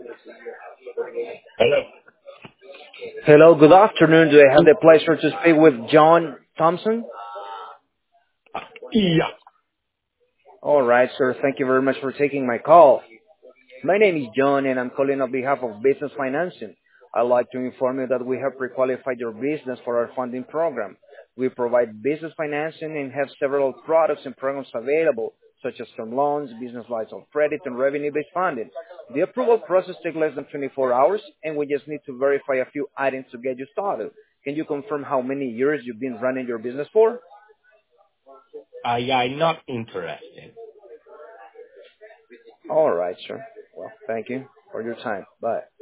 Hello. Hello, good afternoon. Do I have the pleasure to speak with John Thompson? Yeah. All right, sir. Thank you very much for taking my call. My name is John, and I'm calling on behalf of Business Financing. I'd like to inform you that we have pre-qualified your business for our funding program. We provide business financing and have several products and programs available, such as term loans, business lines of credit, and revenue-based funding. The approval process takes less than 24 hours, and we just need to verify a few items to get you started. Can you confirm how many years you've been running your business for? I'm not interested. All right, sir. Well, thank you for your time. Bye.